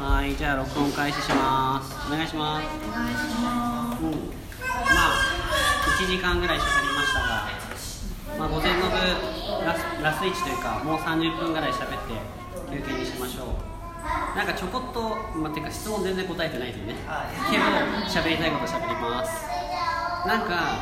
はい、じゃあ録音開始します。お願いします。 お願いします。 まあ1時間ぐらい喋りましたが、午前の部ラス1というか、もう30分ぐらい喋って休憩にしましょう。なんかちょこっと、てか質問全然答えてないですよね。けど喋りたいこと喋ります。なんか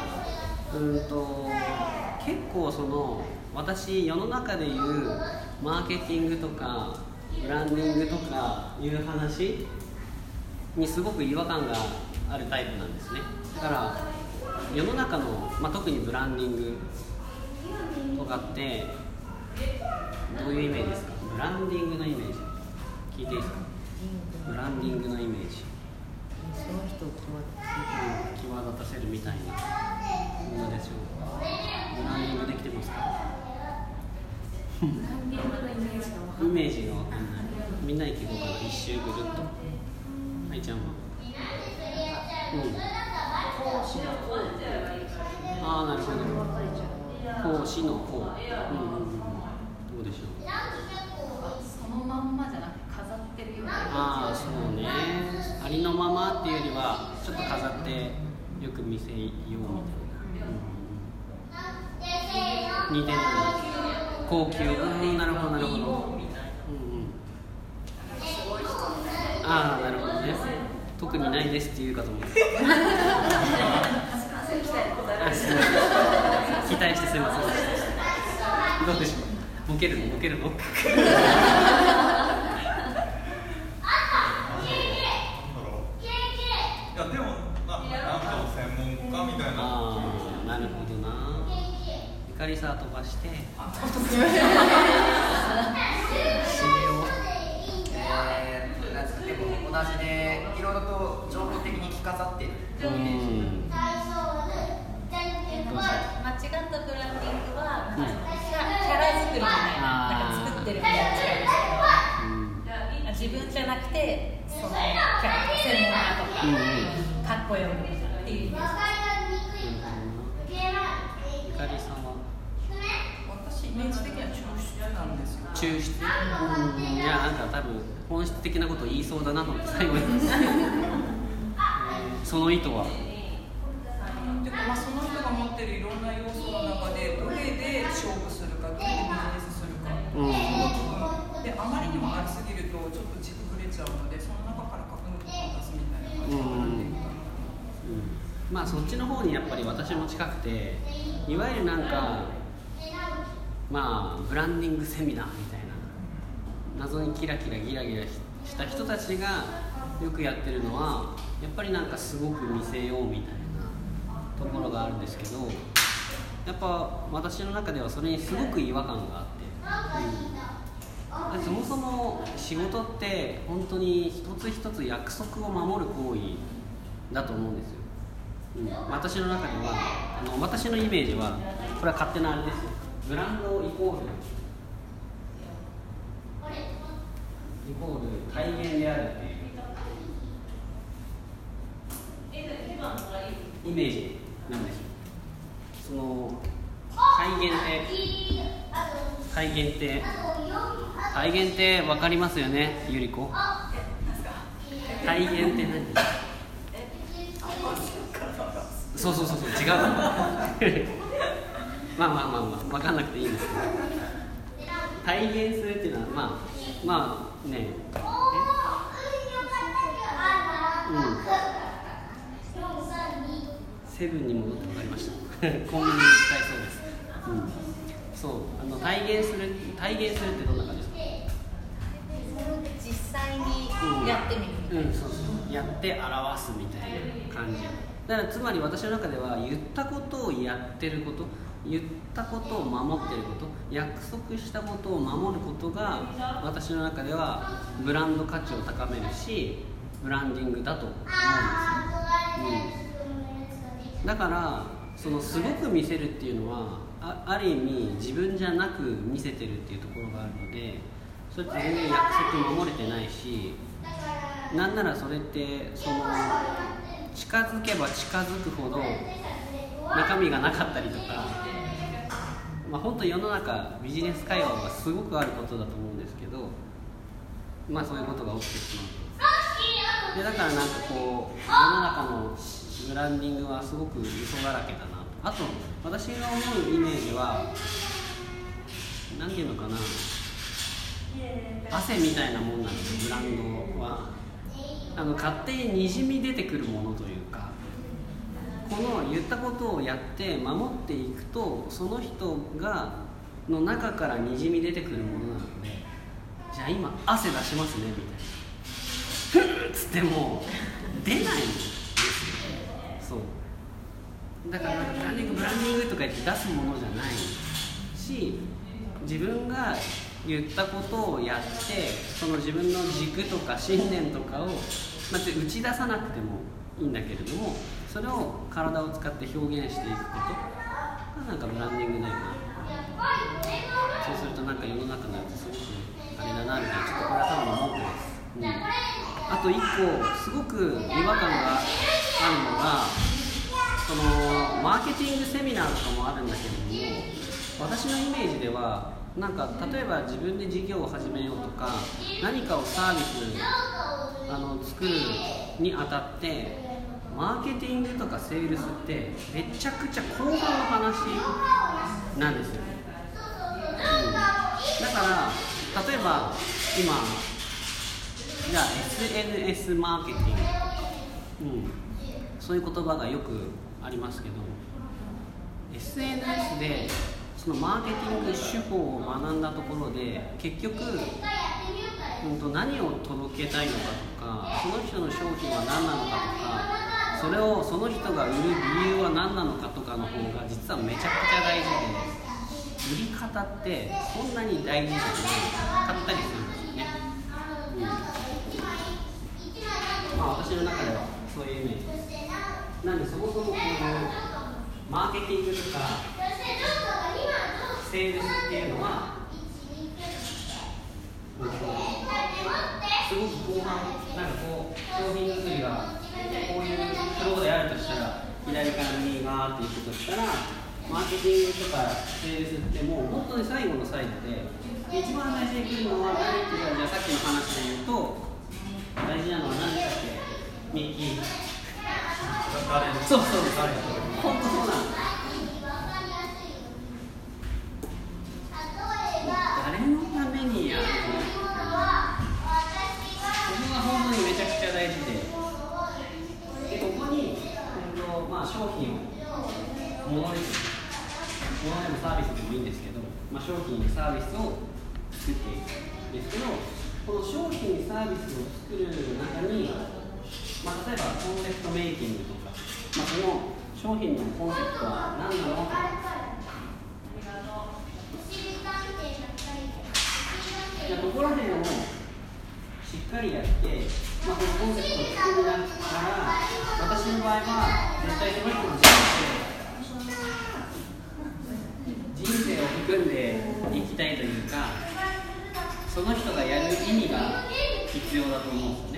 結構私世の中でいうマーケティングとかブランディングとかいう話にすごく違和感があるタイプなんですね。だから世の中の、特にブランディングとかってどういうイメージですか？ブランディングのイメージ聞いていいですか？ブランディングのイメージ、 その人を際立たせるみたいなものでしょうか。ブランディングできてますか？ ブランディングのイメージが分かんない。 イメージが分かんない。みんなで聞こうかな、一周ぐるっと。はいちゃんは講師の講って言えばいいですか？ ああ、なるほど。 分かれちゃう。 講師の講、どうでしょう。 そのまんまじゃなくて飾ってるような。 ああ、そうね。ありのままっていうよりはちょっと飾ってよく見せようみたいな、似てる。高級、なるほどなるほど。ああ、なるほどね。特にないですって言うかと思って期待してすみません。どうでしょう。ボケるのいやでもなんかの専門家みたいな。 ああ、なるほどな。ゆかりさ飛ばしてでも同じでいろいろと情報的に着飾ってるイメージ。 間違ったブランディングは、キャラ作りみたいな、作ってるみたいな、自分じゃなくてそのキャラ専門家とか、かっこよくっていうイメージ。 ゆかりさんは私イメージ的には抽出なんですよ。 抽出？いや、なんか多分本質的なことを言いそうだなと思って最後にその意図はでもその人が持ってるいろんな要素の中でどれで勝負するか、どれでビジネスするか、であまりにもありすぎるとちょっと軸ぶれちゃうので、その中から格抜きを出すみたいな感じになっていくかな。 そっちの方にやっぱり私も近くて、いわゆるなんかブランディングセミナーみたいな、謎にキラキラギラギラした人たちがよくやってるのは、やっぱりなんかすごく見せようみたいなところがあるんですけど、やっぱ私の中ではそれにすごく違和感があって、そもそも仕事って本当に一つ一つ約束を守る行為だと思うんですよ。私の中では私のイメージは、これは勝手なあれですよ、ブランドイコール体現であるっていうイメージなんですよ。その体現って分かりますよね、ゆり子。体現って何？そう違う分かんなくていいんですけど、体現するっていうのはね、セブンに戻って分かりましたコンビニに使えそうです。そう、体現するってどんな感じですか？ 実際にやってみるみたいな。 やって表すみたいな感じだから、つまり私の中では言ったことをやってること、言ったことを守ってること、約束したことを守ることが私の中ではブランド価値を高めるし、ブランディングだと思うんですよ。だからすごく見せるっていうのは ある意味自分じゃなく見せてるっていうところがあるので、それって全然約束守れてないし、なんならそれって近づけば近づくほど中身がなかったりとか、本当世の中ビジネス会話がすごくあることだと思うんですけど、 まあそういうことが起きてしまうと。でだからなんかこう世の中のブランディングはすごく嘘だらけだなと。あと私が思うイメージは何ていうのかな、汗みたいなもんなんですよ。ブランドは勝手ににじみ出てくるものというか、この言ったことをやって守っていくとその人がの中からにじみ出てくるものなので、じゃあ今汗出しますねみたいなふっつっても出ないんですよ。そうだからブランディングとか言って出すものじゃないし、自分が言ったことをやってその自分の軸とか信念とかを、打ち出さなくてもいいんだけれども、それを体を使って表現していくことがなんかブランディングだよな。そうするとなんか世の中のやつすごくあれだなみたいな、ちょっとこれはただの文句です、あと一個すごく違和感があるのが、そのマーケティングセミナーとかもあるんだけれども、私のイメージではなんか例えば自分で事業を始めようとか何かをサービス作るにあたってマーケティングとかセールスってめちゃくちゃ後半の話なんですよ、だから例えば今じゃあ SNS マーケティング、そういう言葉がよくありますけど、 SNS でそのマーケティング手法を学んだところで結局、何を届けたいのかとか、その人の商品は何なのかとか、それをその人が売る理由は何なのかとかの方が実はめちゃくちゃ大事で、売り方ってそんなに大事じゃなかったりするんですよね、私の中ではそういうイメージです。なんでそもそもこのマーケティングとかセールスっていうのはすごく後半なんかこう商品作りがこういうフローであるとしたら左から右側っていくとしたら、マーケティングとかセールスってもう本当に最後の最後で、一番大事に来るのは何っていうか、じゃあさっきの話で言うと大事なのは何だっけ、ミッキー、そう本当そうなんです。誰のためにやるの、そこが本当にめちゃくちゃ大事で、ここに、商品を物でもサービスでもいいんですけど、商品サービスを作っていくんですけど、この商品サービスを作る中に、例えばコンセプトメイキングとか、その商品のコンセプトは何なのとか、ここら辺をしっかりやって、このコンセプトを作りながら、私の場合は絶対その人の人生を含んでいきたいというか、その人がやる意味が必要だと思うんですよね、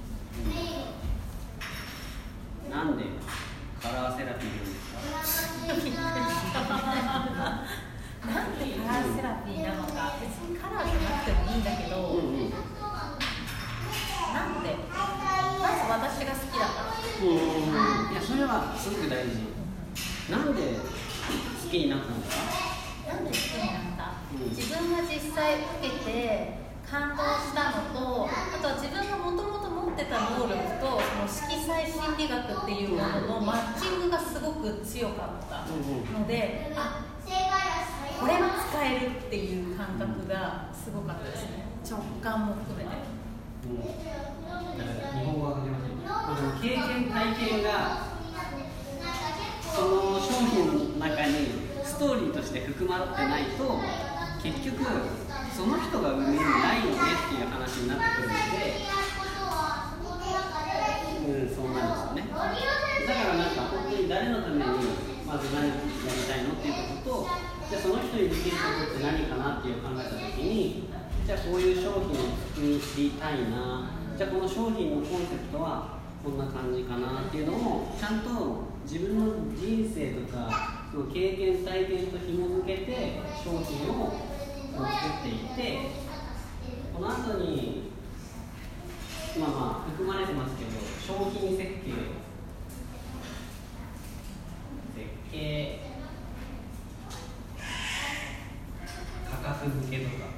なんでカラーセラピーなんですかなんでカラーセラピーなのか、別にカラーじゃなくてもいいんだけど、なんでまず私が好きだから、 いやそれはすごく大事。なんで好きになったんですか？ なんで好きになった、自分が実際受けて感動したのと、あとは自分がもともと持ってた能力とその色彩心理学っていうもののマッチングがすごく強かったので、これは使えるっていう感覚がすごかったですね、直感も含めて。 日本語が出ません。経験体験がその商品の中にストーリーとして含まってないと、結局その人が売る意味ないよねっていう話になってくるので、そうなんですよね。だからなんか本当に誰のためにまず何やりたいのっていうことと、じゃあその人にできることって何かなっていう考えたときに、じゃあこういう商品を作りたいな、じゃあこの商品のコンセプトはこんな感じかなっていうのをちゃんと自分の人生とかその経験体験と紐づけて商品を作っていって、この後に含まれてますけど、商品設計、価格付けとか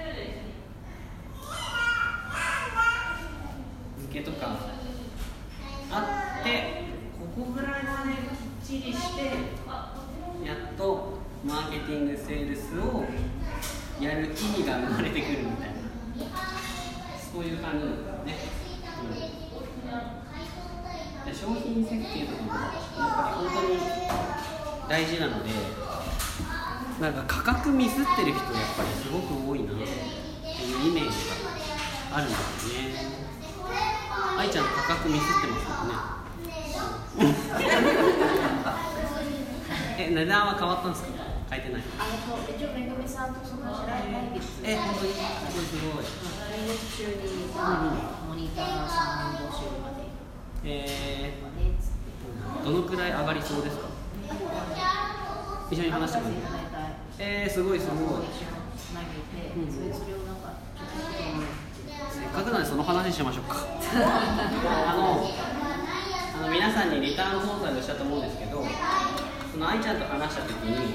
あって、ここぐらいまできっちりしてやっとマーケティングセールスをやる意味が生まれてくるみたいな、そういう感じなんですね。で商品設計とかもやっぱり本当に大事なので、なんか価格ミスってる人やっぱりすごく多いなっていうイメージがあるんですね。愛ちゃん価格ミスってますよね。値段は変わったんですか？変えてない。 一応めぐみさんとその来月。 本当にすごい。 来月中にモニターさん募集まで。 どのくらい上がりそうですか？一緒に話してください。すごいすごい。せっかくなんでその話しましょうか。皆さんにリターン総裁をしたと思うんですけど、その愛ちゃんと話したときに、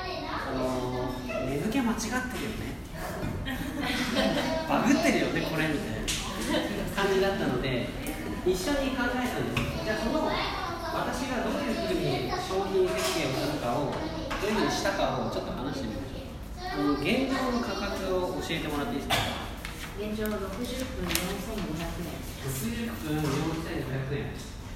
値付け間違ってるよね。バグってるよねこれみたいな感じだったので、一緒に考えたんです。じゃあその私がどういうふうに商品設計をするかを、どういうふうにしたかをちょっと話してみましょう。現状の価格を教えてもらっていいですか？ 現状60分4500円。 60分4500円。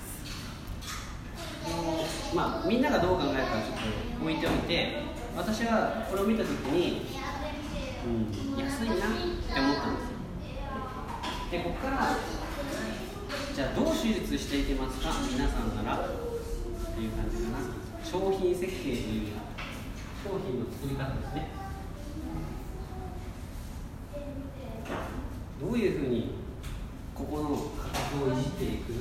みんながどう考えるかちょっと置いておいて、私はこれを見たときに、安いなって思ったんですよ。で、ここからじゃあどう手術していけますか皆さんならっていう感じかな。商品設計という商品の作り方ですね。どういうふうにここの価格をいじっていく？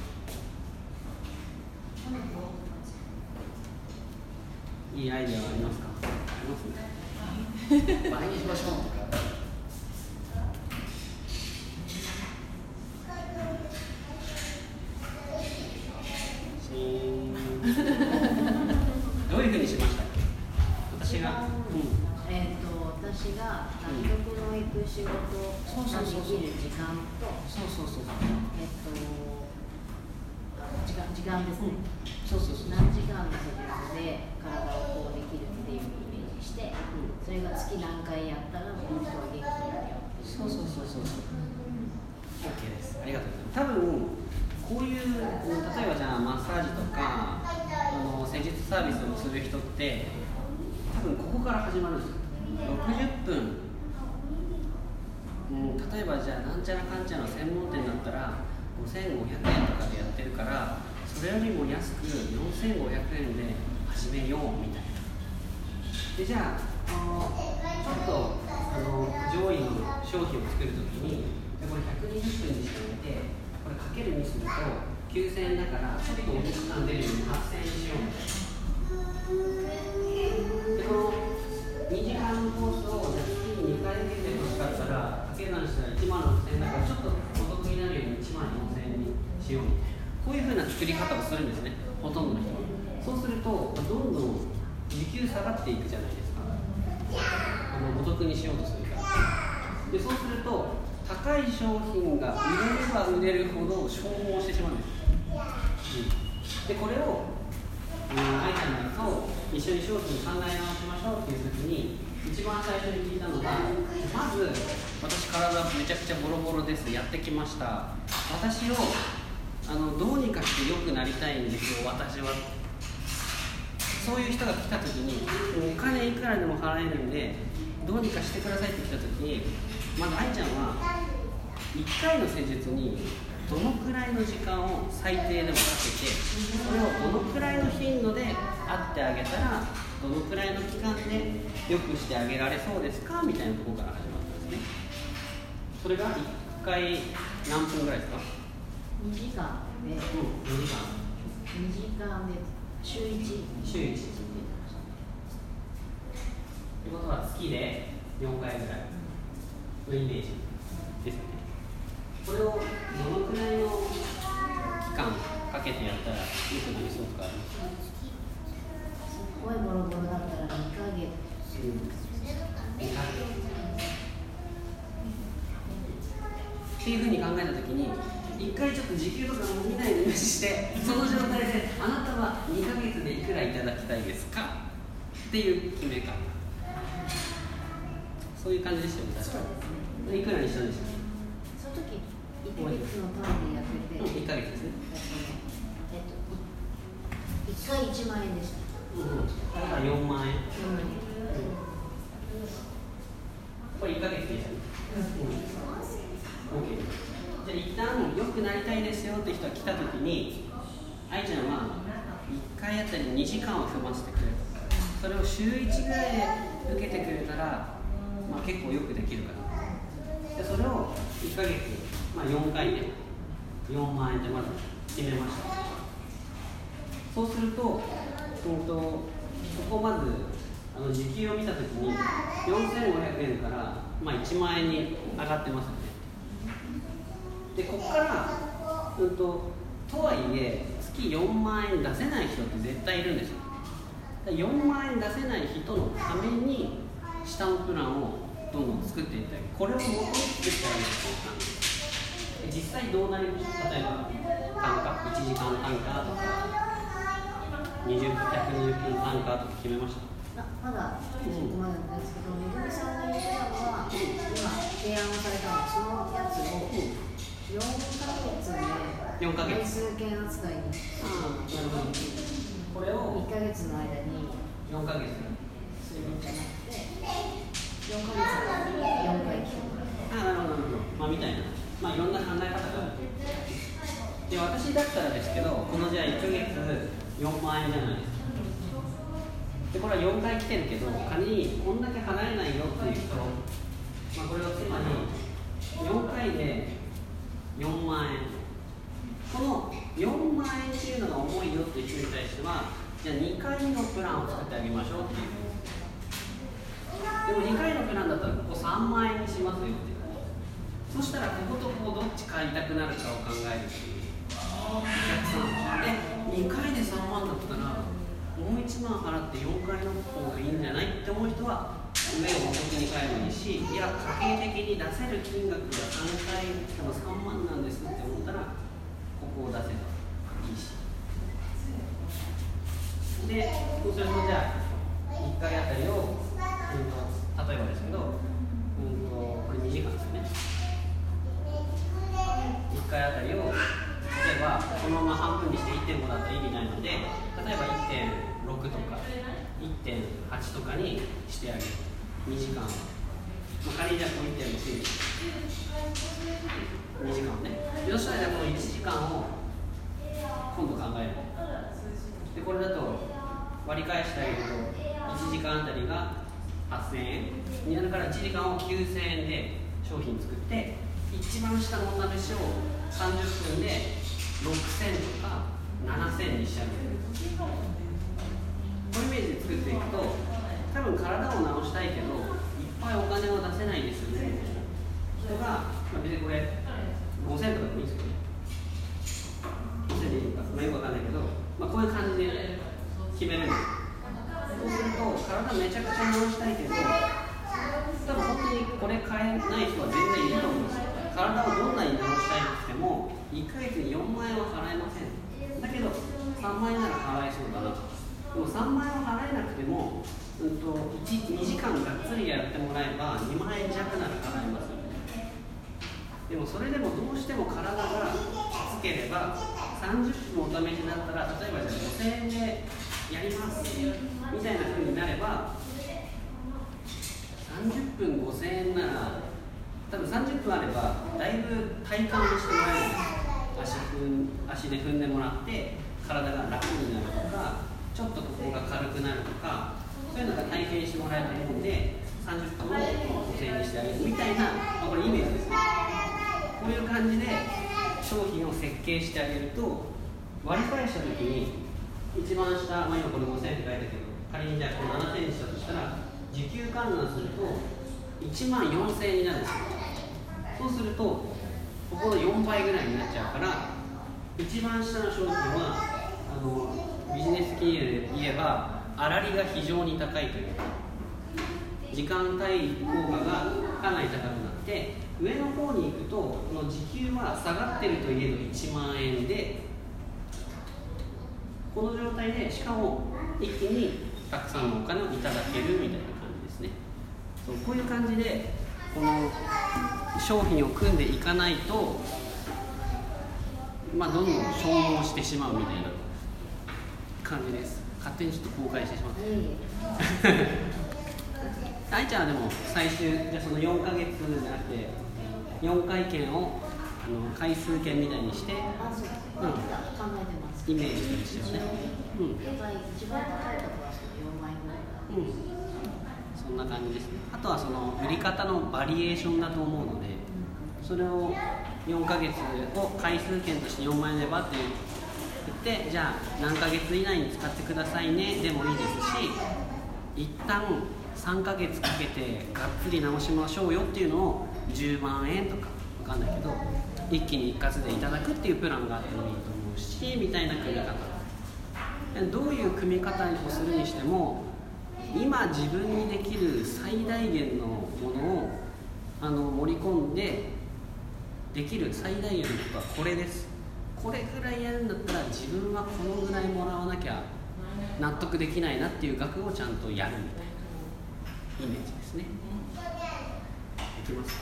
いいアイデアはありますか？ありますね。倍にしましょう。どういうふうにしましたっけ？私が、 私が納得のいく仕事ができる時間と、時間ですね。何時間の施術で体をこうできるっていうイメージして、それが月何回やったらこの人は元気になるよっていう。 そう。OK です。ありがとうございます。多分こういう例えばじゃあマッサージとか施術サービスをする人って多分ここから始まるんですよ。60分、例えばじゃあなんちゃらかんちゃらの専門店だったら5500円とかでやってるから、それよりも安く4500円で始めようみたいな。でじゃあちょっと上位の商品を作るときにこれ120分にしておいて、これかけるにすると9000円だからちょっとお肉感出るように8000円にしようみたいな。でこの2時間のコースを月に2回受けて欲しかったら、かけ算したら1万6000円だからちょっとお得になるように1万4000円にしようみたいな。こういうふうな作り方をするんですね、ほとんどの人は。そうするとどんどん時給下がっていくじゃないですか。お得にしようとするから。でそうすると高い商品が売れれば売れるほど消耗してしまうんです。でこれを愛ちゃんと一緒に商品考え直しましょうっていう時に一番最初に聞いたのが、まず私体めちゃくちゃボロボロです、やってきました、私をどうにかして良くなりたいんですよ私は。そういう人が来た時にお金いくらでも払えるんでどうにかしてくださいって来た時に、まず愛ちゃんは1回の施術にどのくらいの時間を最低でもかけて、それをどのくらいの頻度で会ってあげたらどのくらいの期間で良くしてあげられそうですかみたいなところから始まったんですね。それが1回何分ぐらいですか ？2時間で、 2時間で週1って言ってました。ってことは月で4回ぐらいのイメージですよね。これをけてやったら良くなりそうとかあります？ すごいボロボロだったら2ヶ月。 っていうふうに考えたときに、一回ちょっと時給とかも見ないで無視して、その状態であなたは2ヶ月でいくらいただきたいですかっていう決め方。そういう感じでしたよね。 そうですね。 いくらにしたんでしたっけ？ その時1ヶ月の単位でやってて、 1ヶ月ですね。 1回1万円でした。 だから4万円。これ1ヶ月でしたね。OK。じゃあ一旦良くなりたいですよって人が来たときに、愛ちゃんは1回あたり2時間を踏ませてくれる。それを週1ぐらいで受けてくれたら、結構よくできるかな。でそれを1ヶ月、4回で4万円でまず決めました。そうすると、ここまず時給を見たときに4500円から1万円に上がってますよね。でここからとはいえ月4万円出せない人って絶対いるんですよ。4万円出せない人のために下のプランをどんどん作っていったり、これを元に作ってあげるっていう感じ。実際どうなります？例えば単価、1時間単価とか120分単価とか決めました？ まだそこまでなんですけど、めぐみさんが言ったのは、今提案をされたのはそのやつを4ヶ月で数件扱いにしてこれを 1ヶ月の間に 4ヶ月するんじゃなくて4ヶ月で4回来てもらう。 なるほど、みたいな、いろんな考え方がある。で私だったらですけど、このじゃあ1ヶ月4万円じゃないですか。でこれは4回来てるけど、仮にこんだけ払えないよっていう人、これはつまり4回で4万円、この4万円っていうのが重いよっていう人に対しては、じゃあ2回のプランを作ってあげましょうっていう。でも2回のプランだったらここ3万円にしますよっていう。そしたらこことここどっち買いたくなるかを考えるっていうお客さんで、2回で3万だったらもう1万払って4回の方がいいんじゃないって思う人は上をお得に買えばいいし、いや家計的に出せる金額が3回しかも3万なんですって思ったらここを出せばいいし、でそうするとじゃあ1回あたりを、例えばですけど、これ2時間ですよね。1回あたりを例えばこのまま半分にして 1.5 だったら意味ないので、例えば 1.6 とか 1.8 とかにしてあげる。2時間、仮にじゃあこの 1.6 に2時間をね、そしたらじゃあこの1時間を今度考える。でこれだと割り返してあげると1時間あたりが8000円になるから、1時間を9000円で商品作って、一番下の女飯を30分で6000とか7000にしちゃう。このイメージで作っていくと、多分体を治したいけどいっぱいお金を出せないですよね人が、別にこれ5000とかでもいいですよね。5000でいいのか、よくわかんないけど、こういう感じで決めるんです。そうすると体めちゃくちゃ治したいけど、多分本当にこれ買えない人は全然いると思うんですよ。体をどんなに治したいとしても1ヶ月に4万円は払えません。だけど3万円なら払えそうだな。でも3万円は払えなくても、2時間がっつりやってもらえば2万円弱なら払えますよね。でもそれでもどうしても体がきつければ30分お試しになったら、例えばじゃあ5000円でやりますみたいな風になれば、30分5000円なら多分30分あればだいぶ体感をしてもらえるんです。足で踏んでもらって体が楽になるとか、ちょっとここが軽くなるとか、そういうのが体験してもらえるので30分を5000円にしてあげるみたいな、これイメージですね。こういう感じで商品を設計してあげると、割り返した時に一番下、今これ5000円って書いたけど、仮にじゃあこの7000円にしたとしたら時給換算すると1万4000円になるんですよ。そうするとここの4倍ぐらいになっちゃうから、 一番下の商品はビジネス金融で言えば粗利が非常に高いというか、時間対効果がかなり高くなって、上の方に行くとこの時給は下がってるといえど1万円で、この状態でしかも一気にたくさんのお金をいただけるみたいな感じですね。そうこういう感じでこの商品を組んでいかないと、どんどん消耗してしまうみたいな感じです。勝手にちょっと公開してしまった愛ちゃんはでも最終じゃあその4ヶ月じゃなくて4回券を回数券みたいにして、 考えてますイメージしてるんですよね。 一番高いところはその4万円ぐらい、 そんな感じですね。あとはその売り方のバリエーションだと思うので、それを4ヶ月を回数券として4万円でバッて言って、じゃあ何ヶ月以内に使ってくださいねでもいいですし、一旦3ヶ月かけてがっつり直しましょうよっていうのを10万円とかわかんないけど一気に一括でいただくっていうプランがあってもいいと思うし、みたいな組み方、どういう組み方をするにしても今自分にできる最大限のものを盛り込んでできる最大限のことはこれです。これぐらいやるんだったら自分はこのぐらいもらわなきゃ納得できないなっていう額をちゃんとやるみたいなイメージですね。いきますか。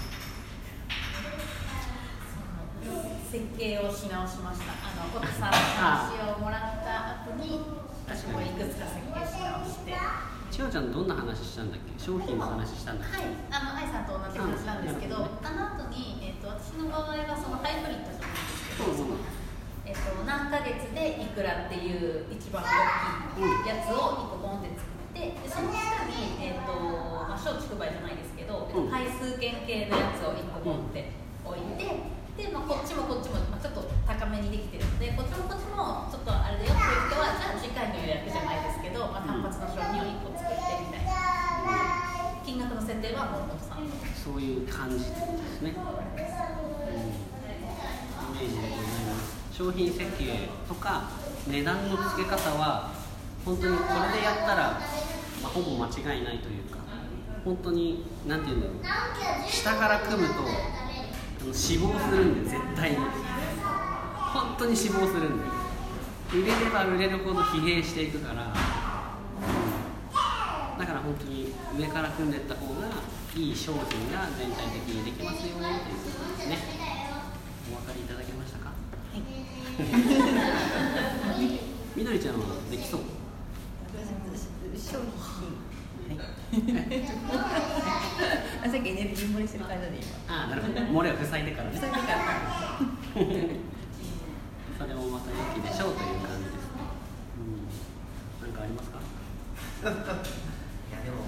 設計をし直しました。お父さんの話をもらった後に私もいくつか設計し直して。 千代ちゃんどんな話したんだっけ？商品の話したんだっけ？ はい、愛さんと同じ話なんですけど、後に、私の場合はそのハイブリッドじゃないですけど、何ヶ月でいくらっていう一番大きいやつを1個ボンって作って、でその下に、小畜梅じゃないですけど、回数券系のやつを1個ボンって置いて、で、こっちも、ちょっと高めにできてるので、こっちもちょっとあれだよっていう人は、じゃあ次回の予約じゃないですけど、単発の商品を1個作ってみたいな、金額の設定はもう元さんのそういう感じってことですね。イメージでございます。商品設計とか値段の付け方は本当にこれでやったら、ほぼ間違いないというか、本当に何て言うんだろう、下から組むと死亡するんで、絶対に本当に死亡するんで、売れれば売れるほど疲弊していくから、だから本当に上から組んでいった方がいい商品が全体的にできますよっていうことですね。お分かりいただけましたか？みどりちゃんはできそう？ 商品さっきエネルギー漏れしてる感じで今。 なるほど。漏れを塞いでからね。 塞いでからそれもまた良きでしょうという感じですね。何かありますか？ いやでも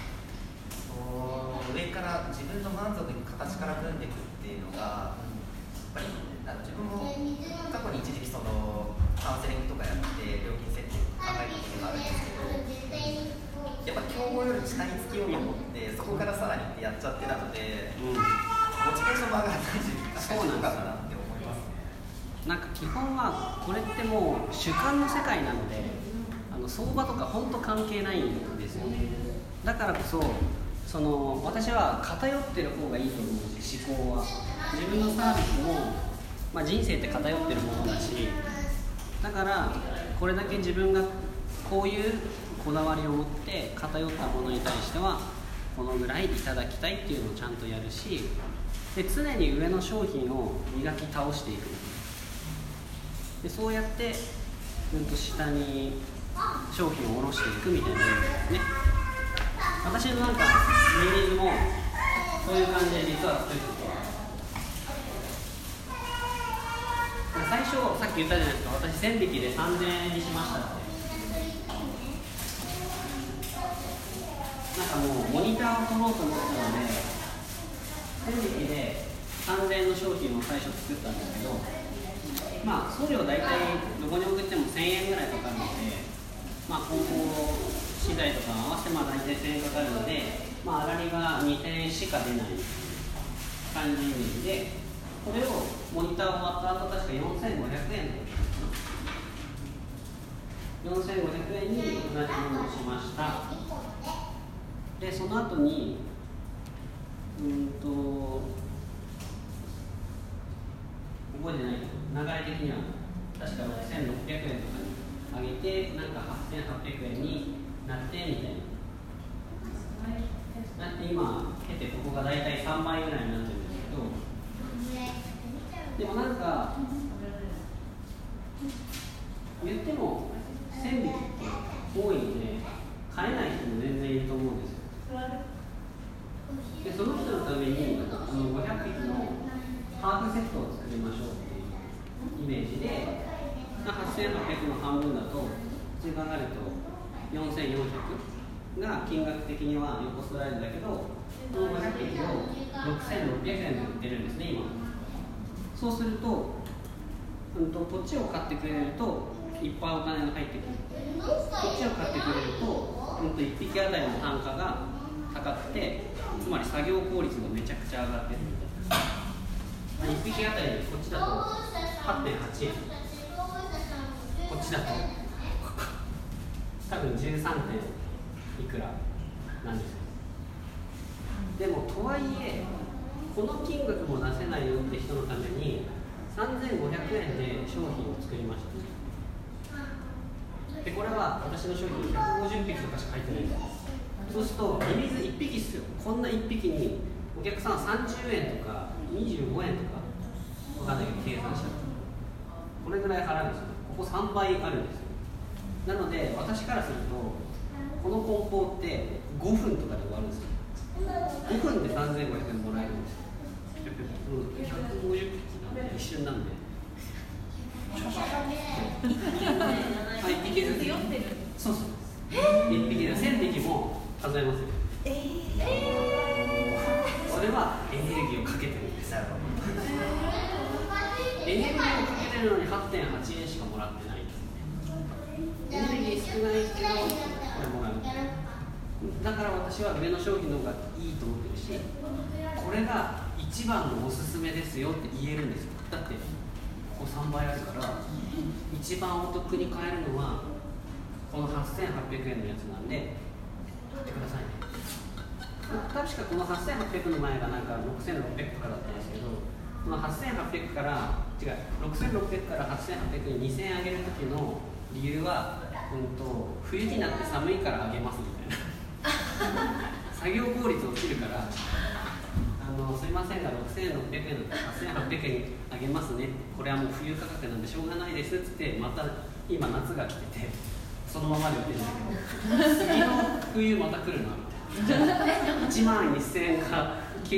上から自分の満足いく形から組んでいくっていうのがやっぱり自分も過去に一時期カウンセリングとかやって料金設定考えたことがあるんですけど、やっぱ競合より下につきようと思ってそこからさらにってやっちゃってたので、モチベーションも上がらないし、そうなんだなって思いますね。 なんか基本はこれってもう主観の世界なので、相場とか本当関係ないんですよね。だからこそ私は偏ってる方がいいと思うし、思考は自分のサービスも、人生って偏ってるものだし、だからこれだけ自分がこういうこだわりを持って偏ったものに対してはこのぐらいいただきたいっていうのをちゃんとやるし、で常に上の商品を磨き倒していく。でそうやって下に商品を下ろしていくみたいなイメージですね。私のなんかミニーズもそういう感じで実は作ってて、最初さっき言ったじゃないですか、私1000匹で3000円にしましたって。なんかもうモニターを取ろうと思ってたので1000匹で3000円の商品を最初作ったんですけど、送料大体どこに送っても1000円ぐらいかかるので、梱包資材とか合わせて大体1000円かかるので、粗利が2000円しか出ない感じで、これをモニター終わった後確か 4500円4500円に同じものをしました。でその後に覚えてないけど流れ的には確か6600円とかに上げてなんか8800円になってみたいな。なって今経てここが大体3倍ぐらいになってるんですけど、でもなんか言っても1000匹って多いので買えない人も全然いると思うんですよ。でその人のために500匹のハーフセットを作りましょうっていうイメージで8800の半分だと普通に考えると4400が金額的には横スライドだけどこの500匹を6600円で売ってるんですね今。そうすると、こっちを買ってくれるといっぱいお金が入ってくる。こっちを買ってくれると、1匹あたりの単価が高くて、つまり作業効率がめちゃくちゃ上がってるみたいな。1匹あたりこっちだと 8.8 円、こっちだと多分 13. いくらなんですよ。でもとはいえこの金額も出せないよって人のために3500円で商品を作りました。でこれは私の商品150匹とかしか入ってないんです。そうするとミミズ1匹っすよ。こんな1匹にお客さん30円とか25円とかわかんないけど計算したらこれぐらい払うんですよ。ここ3倍あるんですよ。なので私からするとこの梱包って5分とかで終わるんですよ。5分で3500円もらえるんですよ。150匹なんで一瞬なんで1匹ずつそうそう1匹で1000匹も数えますよ。それはエネルギーをかけてるんですよ。エネルギーをかけてるのに 8.8 円しかもらってないんです。エネルギー少ないけどこれもらう。だから私は上の商品の方がいいと思ってるし、これが一番のおすすめですよって言えるんですよ。だってここ3倍あるから一番お得に買えるのはこの8800円のやつなんで買ってくださいね。確かこの8800の前がなんか6600とかだったんですけど、この8800から6600から8800に2000円上げる時の理由は、冬になって寒いから上げますみたいな作業効率落ちるからすいませんが6600円だったら8800円に上げますね、これはもう冬価格なんでしょうがないですって言って、また今夏が来ててそのままで売ってるんだけど次の冬また来るなみたいな1万1000円か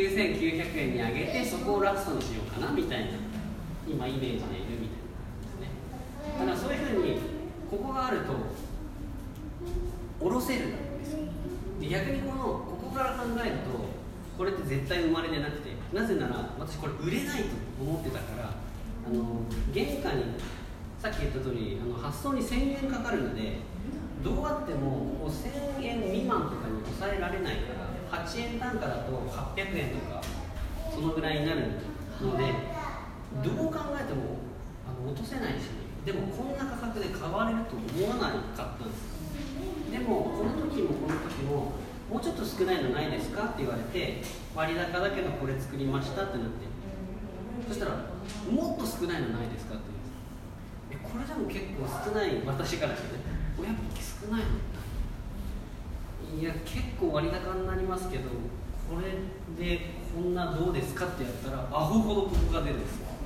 9900円に上げてそこをラストにしようかなみたいな今イメージでいるみたいなですね。だからそういうふうにここがあると下ろせるんですよ。で逆にここから考えるとこれって絶対生まれてなくて、なぜなら私これ売れないと思ってたから原価にさっき言った通り発送に1000円かかるのでどうあっても1000円未満とかに抑えられないから8円単価だと800円とかそのぐらいになるのでどう考えても落とせないし、でもこんな価格で買われると思わなかったんです。でもこの時ももうちょっと少ないのないですかって言われて割高だけどこれ作りましたってなって、そしたらもっと少ないのないですかって言うんです。これでも結構少ない、私からしてね500匹少ないのいや結構割高になりますけどこれでこんなどうですかってやったらアホほどここが出るんですよ。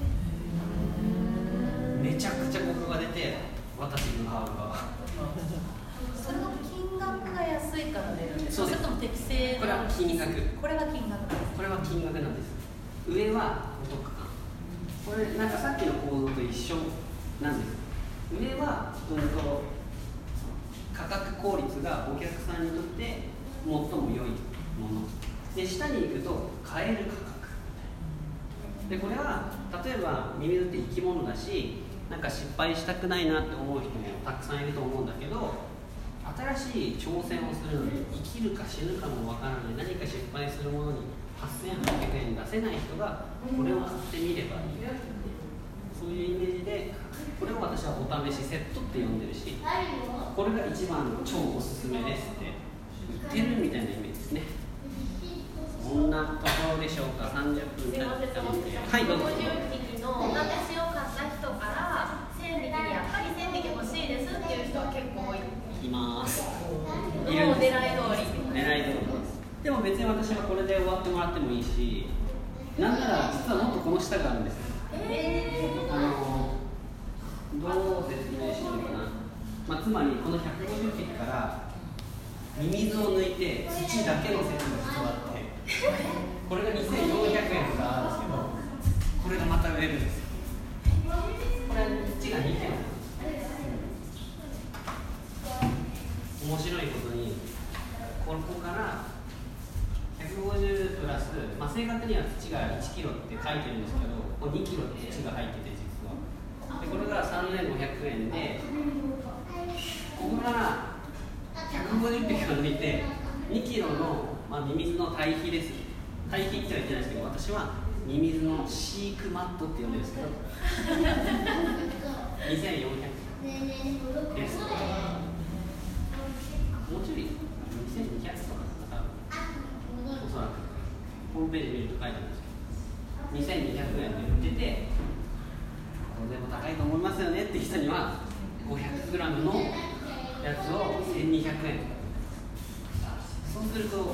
めちゃくちゃここが出て私のハーブがそれは金額が安いから出るんですか？それとも適正？ これは金額。 これは金額なんです。 これは金額なんです。上はお得感。これなんかさっきの構造と一緒なんです。上は価格効率がお客さんにとって最も良いもので、下に行くと買える価格で、これは例えばミミズって生き物だしなんか失敗したくないなって思う人もたくさんいると思うんだけど、新しい挑戦をするのに生きるか死ぬかもわからない何か失敗するものに8800円出せない人がこれを買ってみればいい、そういうイメー私はお試しセットって呼んでるし、これが一番の超おすすめですって言ってるみたいなイメージですね。こんなところでしょうか。30分経ってたので、はい、どうぞ。 150匹の私を買った人から1000匹にやっぱり1000匹欲しいですっていう人は結構多い。 います。 もう狙い通り。 狙い通りです。でも別に私はこれで終わってもらってもいいし、なんなら実はもっとこの下があるんですよ。どう説明しようかな。まあ、つまりこの150匹からミミズを抜いて土だけのセットが実はあって、これが2400円があるんですけど、これがまた売れるんですよ。これ土が2件。面白いことにここから150プラス、まあ、正確には土が1キロって書いてるんですけど、ここ2キロ土が入ってて実はで、これが3500円で、ここから150匹を抜いて2キロの、まあ、ミミズの堆肥です。堆肥っては言ってないですけど、私はミミズの飼育マットって呼んでるんですけど2400円です。もうちょい2200とかおそらくホームページ見ると書いてあるんですけど、2200円で売ってて、これでも高いと思いますよねって人には 500g のやつを1200円。そうすると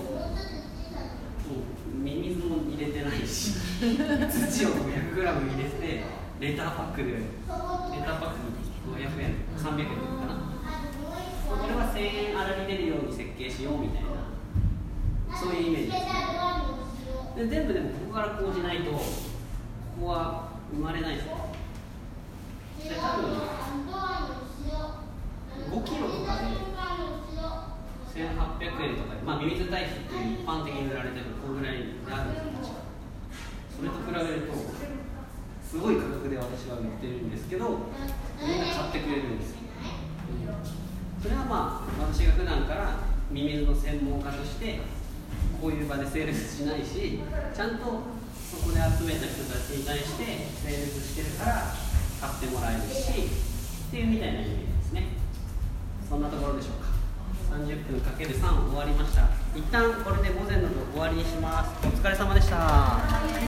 ミミズも入れてないし土を 500g 入れてレターパックで、レターパックに500円300円かな、これは1000円粗に出るように設計しようみたいな、そういうイメージですね。で全部でもここからこうしないとここは生まれないですね。で多分5キロとかで1800円とかで、まあ、ミミズ堆肥っていう一般的に売られてるこのぐらいであるんですよ。それと比べるとすごい価格で私は売ってるんですけど、みんな買ってくれるんですよ。それはまあ私が普段からミミズの専門家としてこういう場でセールスしないし、ちゃんとそこで集めた人たちに対してセールスしてるから買ってもらえるしっていうみたいなイメージですね。そんなところでしょうか。30分 ×3 終わりました。一旦これで午前の部終わりにします。お疲れ様でした。